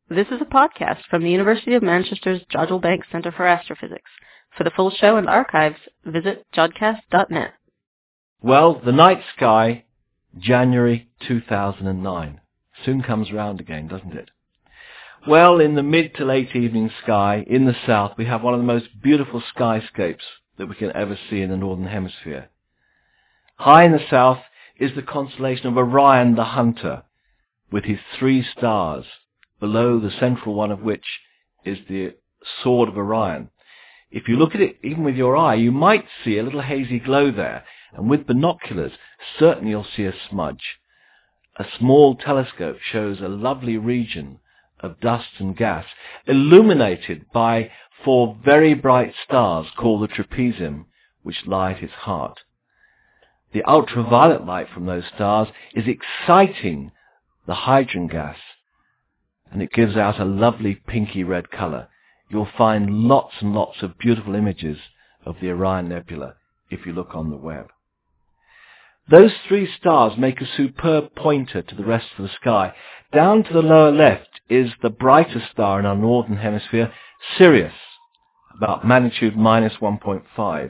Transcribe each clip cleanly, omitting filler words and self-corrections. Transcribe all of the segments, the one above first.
This is a podcast from the University of Manchester's Jodrell Bank Centre for Astrophysics. For the full show and archives, visit jodcast.net. Well, the night sky, January 2009. Soon comes round again, doesn't it? Well, in the mid to late evening sky, in the south, we have one of the most beautiful skyscapes that we can ever see in the Northern Hemisphere. High in the south is the constellation of Orion the Hunter, with his 3 stars, below the central one of which is the Sword of Orion. If you look at it, even with your eye, you might see a little hazy glow there, and with binoculars, certainly you'll see a smudge. A small telescope shows a lovely region of dust and gas, illuminated by 4 very bright stars called the trapezium, which lie at its heart. The ultraviolet light from those stars is exciting the hydrogen gas, and it gives out a lovely pinky red colour. You'll find lots and lots of beautiful images of the Orion Nebula if you look on the web. Those 3 stars make a superb pointer to the rest of the sky. Down to the lower left is the brightest star in our northern hemisphere, Sirius, about magnitude -1.5.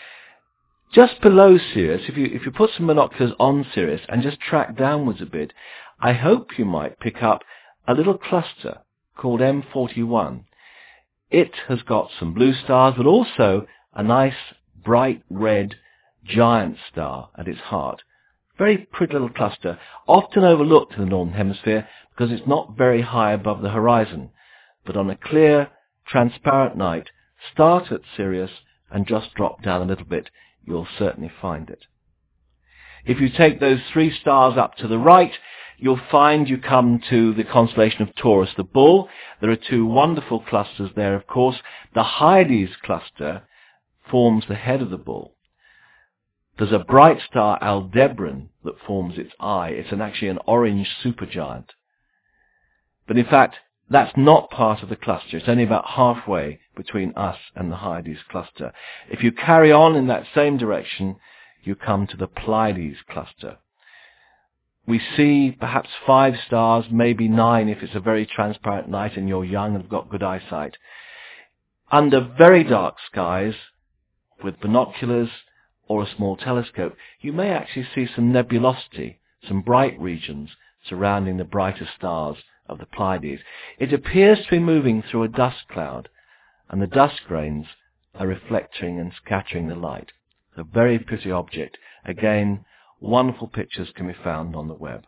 Just below Sirius, if you put some binoculars on Sirius and just track downwards a bit, I hope you might pick up a little cluster called M41. It has got some blue stars, but also a nice bright red giant star at its heart. Very pretty little cluster, often overlooked in the Northern Hemisphere because it's not very high above the horizon. But on a clear, transparent night, start at Sirius and just drop down a little bit. You'll certainly find it. If you take those 3 stars up to the right, you'll find you come to the constellation of Taurus the Bull. There are 2 wonderful clusters there, of course. The Hyades cluster forms the head of the bull. There's a bright star, Aldebaran, that forms its eye. It's actually an orange supergiant. But in fact, that's not part of the cluster. It's only about halfway between us and the Hyades cluster. If you carry on in that same direction, you come to the Pleiades cluster. We see perhaps 5 stars, maybe 9 if it's a very transparent night and you're young and have got good eyesight. Under very dark skies, with binoculars or a small telescope, you may actually see some nebulosity, some bright regions surrounding the brighter stars of the Pleiades. It appears to be moving through a dust cloud, and the dust grains are reflecting and scattering the light. A very pretty object. Again, wonderful pictures can be found on the web.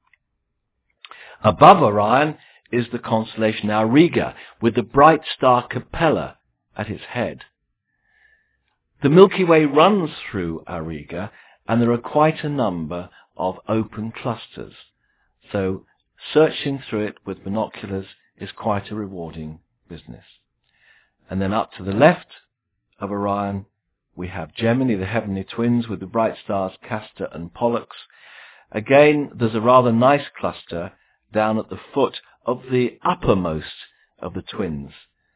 Above Orion is the constellation Auriga, with the bright star Capella at its head. The Milky Way runs through Auriga, and there are quite a number of open clusters. So searching through it with binoculars is quite a rewarding business. And then up to the left of Orion, we have Gemini, the heavenly twins, with the bright stars Castor and Pollux. Again, there's a rather nice cluster down at the foot of the uppermost of the twins,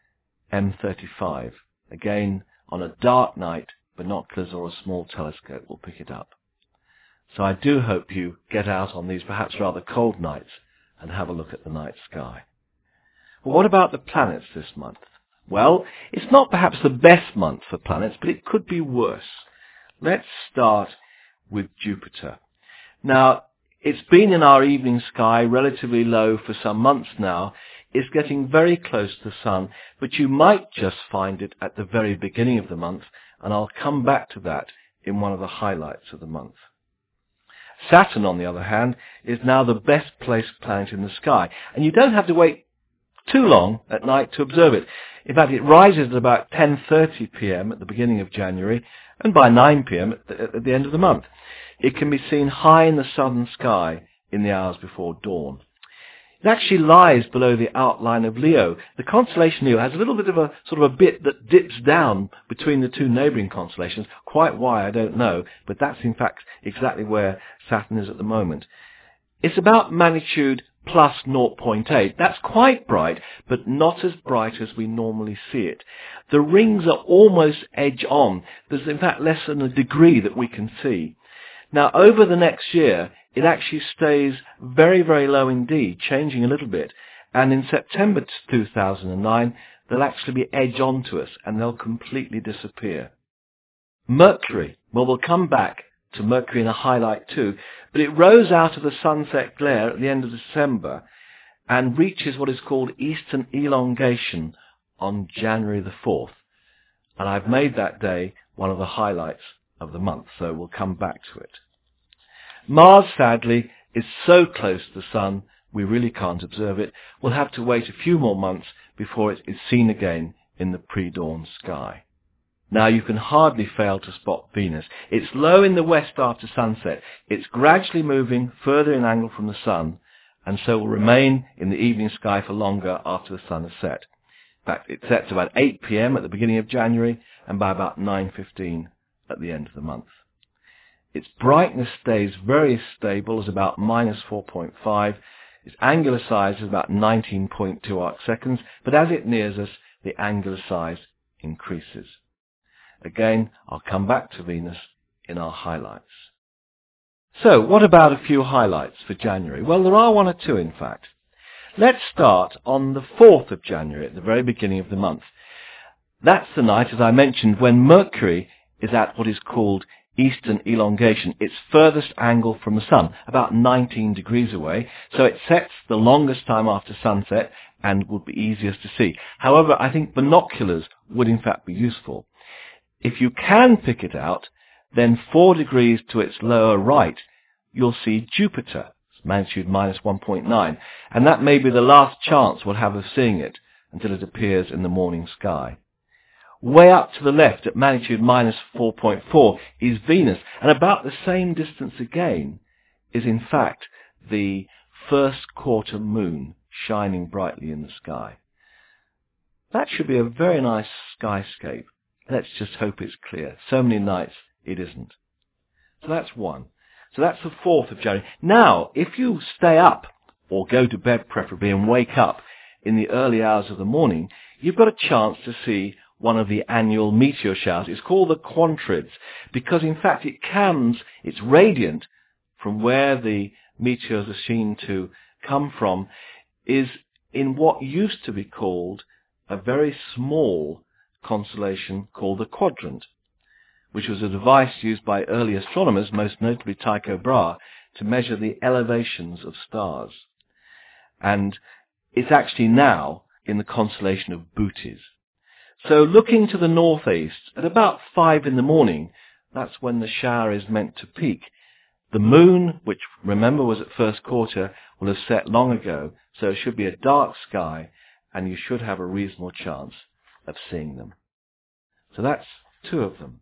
M35. Again, on a dark night, binoculars or a small telescope will pick it up. So I do hope you get out on these perhaps rather cold nights and have a look at the night sky. Well, what about the planets this month? Well, it's not perhaps the best month for planets, but it could be worse. Let's start with Jupiter. Now, it's been in our evening sky relatively low for some months now. It's getting very close to the Sun, but you might just find it at the very beginning of the month, and I'll come back to that in one of the highlights of the month. Saturn, on the other hand, is now the best placed planet in the sky, and you don't have to wait too long at night to observe it. In fact, it rises at about 10:30 p.m. at the beginning of January, and by 9 p.m. at the end of the month. It can be seen high in the southern sky in the hours before dawn. It actually lies below the outline of Leo. The constellation Leo has a little bit of a sort of a bit that dips down between the 2 neighbouring constellations. Quite why, I don't know, but that's in fact exactly where Saturn is at the moment. It's about magnitude plus 0.8. That's quite bright, but not as bright as we normally see it. The rings are almost edge on. There's in fact less than a degree that we can see. Now, over the next year, it actually stays very, very low indeed, changing a little bit. And in September 2009, they'll actually be edge onto us and they'll completely disappear. Mercury, well, we'll come back to Mercury in a highlight too, but it rose out of the sunset glare at the end of December and reaches what is called eastern elongation on January the 4th. And I've made that day one of the highlights of the month, so we'll come back to it. Mars, sadly, is so close to the Sun, we really can't observe it. We'll have to wait a few more months before it is seen again in the pre-dawn sky. Now, you can hardly fail to spot Venus. It's low in the west after sunset. It's gradually moving further in angle from the Sun, and so will remain in the evening sky for longer after the Sun has set. In fact, it sets about 8 p.m. at the beginning of January and by about 9:15 at the end of the month. Its brightness stays very stable as about minus 4.5. Its angular size is about 19.2 arc seconds, but as it nears us, the angular size increases. Again, I'll come back to Venus in our highlights. So, what about a few highlights for January? Well, there are one or two, in fact. Let's start on the 4th of January, at the very beginning of the month. That's the night, as I mentioned, when Mercury is at what is called eastern elongation, its furthest angle from the Sun, about 19 degrees away, so it sets the longest time after sunset and would be easiest to see. However, I think binoculars would in fact be useful. If you can pick it out, then 4 degrees to its lower right, you'll see Jupiter, magnitude minus 1.9, and that may be the last chance we'll have of seeing it until it appears in the morning sky. Way up to the left at magnitude minus 4.4 is Venus, and about the same distance again is in fact the first quarter moon shining brightly in the sky. That should be a very nice skyscape. Let's just hope it's clear. So many nights it isn't. So that's one. So that's the 4th of January. Now, if you stay up, or go to bed preferably, and wake up in the early hours of the morning, you've got a chance to see one of the annual meteor showers. It's called the Quantrids, because in fact it's radiant from where the meteors are seen to come from, is in what used to be called a very small constellation called the Quadrant, which was a device used by early astronomers, most notably Tycho Brahe, to measure the elevations of stars. And it's actually now in the constellation of Bootes. So looking to the northeast, at about 5 in the morning, that's when the shower is meant to peak. The moon, which remember was at first quarter, will have set long ago, so it should be a dark sky, and you should have a reasonable chance of seeing them. So that's 2 of them.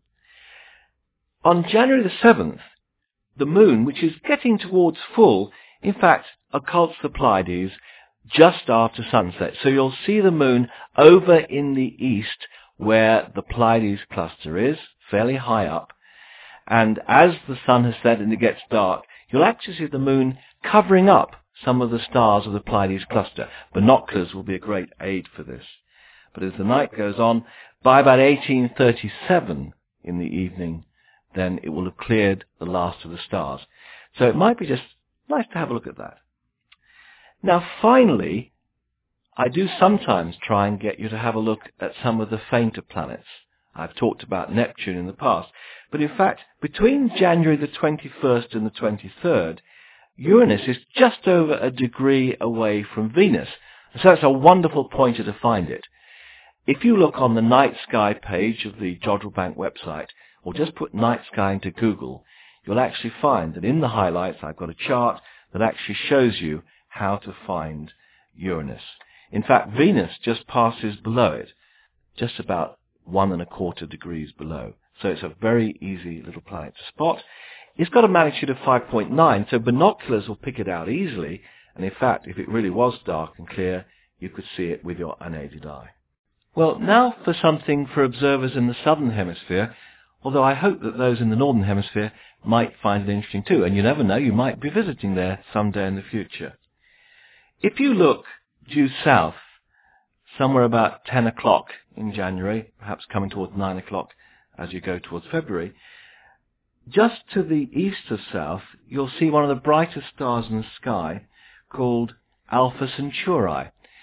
On January the 7th, the moon, which is getting towards full, in fact, occults the Pleiades just after sunset. So you'll see the moon over in the east where the Pleiades cluster is, fairly high up. And as the sun has set and it gets dark, you'll actually see the moon covering up some of the stars of the Pleiades cluster. Binoculars will be a great aid for this. But as the night goes on, by about 1837 in the evening, then it will have cleared the last of the stars. So it might be just nice to have a look at that. Now finally, I do sometimes try and get you to have a look at some of the fainter planets. I've talked about Neptune in the past, but in fact, between January the 21st and the 23rd, Uranus is just over a degree away from Venus. So that's a wonderful pointer to find it. If you look on the night sky page of the Jodrell Bank website, or just put night sky into Google, you'll actually find that in the highlights I've got a chart that actually shows you how to find Uranus. In fact, Venus just passes below it, just about 1¼ degrees below. So it's a very easy little planet to spot. It's got a magnitude of 5.9, so binoculars will pick it out easily. And in fact, if it really was dark and clear, you could see it with your unaided eye. Well, now for something for observers in the southern hemisphere, although I hope that those in the northern hemisphere might find it interesting too. And you never know, you might be visiting there someday in the future. If you look due south, somewhere about 10 o'clock in January, perhaps coming towards 9 o'clock as you go towards February, just to the east of south, you'll see one of the brightest stars in the sky called Alpha Centauri.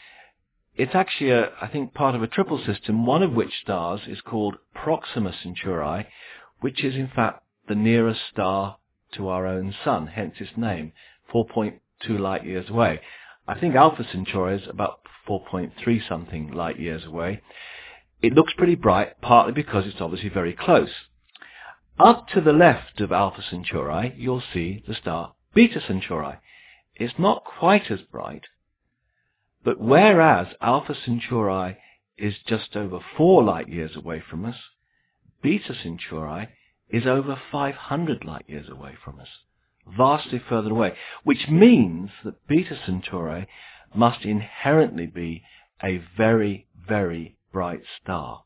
It's actually, I think, part of a triple system, one of which stars is called Proxima Centauri, which is in fact the nearest star to our own sun, hence its name, 4.2 light years away. I think Alpha Centauri is about 4.3 something light years away. It looks pretty bright, partly because it's obviously very close. Up to the left of Alpha Centauri, you'll see the star Beta Centauri. It's not quite as bright, but whereas Alpha Centauri is just over 4 light years away from us, Beta Centauri is over 500 light years away from us, vastly further away, which means that Beta Centauri must inherently be a very, very bright star.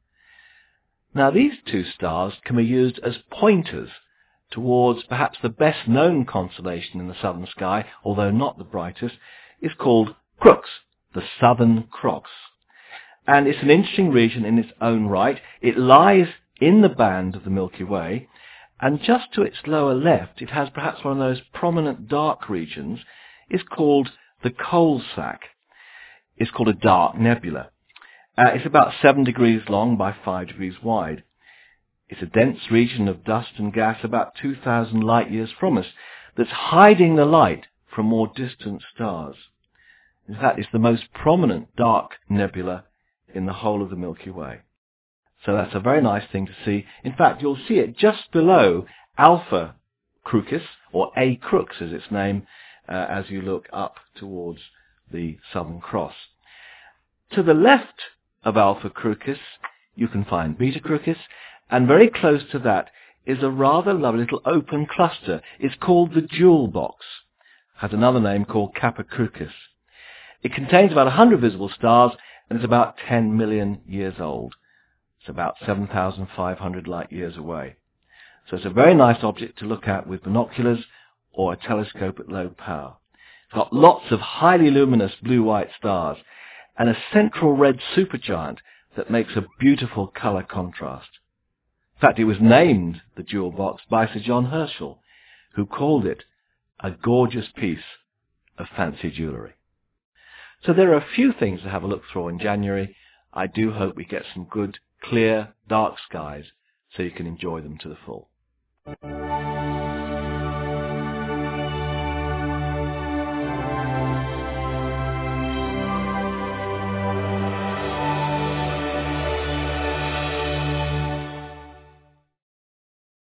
Now, these two stars can be used as pointers towards perhaps the best known constellation in the southern sky, although not the brightest, is called Crux, the Southern Cross. And it's an interesting region in its own right. It lies in the band of the Milky Way, and just to its lower left, it has perhaps one of those prominent dark regions. It's called the Coal Sack. It's called a dark nebula. It's about 7 degrees long by 5 degrees wide. It's a dense region of dust and gas about 2,000 light years from us that's hiding the light from more distant stars. In fact, it's the most prominent dark nebula in the whole of the Milky Way. So that's a very nice thing to see. In fact, you'll see it just below Alpha Crucis, or A Crux as its name, as you look up towards the Southern Cross. To the left of Alpha Crucis, you can find Beta Crucis, and very close to that is a rather lovely little open cluster. It's called the Jewel Box. It has another name called Kappa Crucis. It contains about 100 visible stars, and it's about 10 million years old. It's about 7,500 light years away. So it's a very nice object to look at with binoculars or a telescope at low power. It's got lots of highly luminous blue-white stars and a central red supergiant that makes a beautiful colour contrast. In fact, it was named the Jewel Box by Sir John Herschel, who called it a gorgeous piece of fancy jewellery. So there are a few things to have a look for in January. I do hope we get some good, clear, dark skies so you can enjoy them to the full.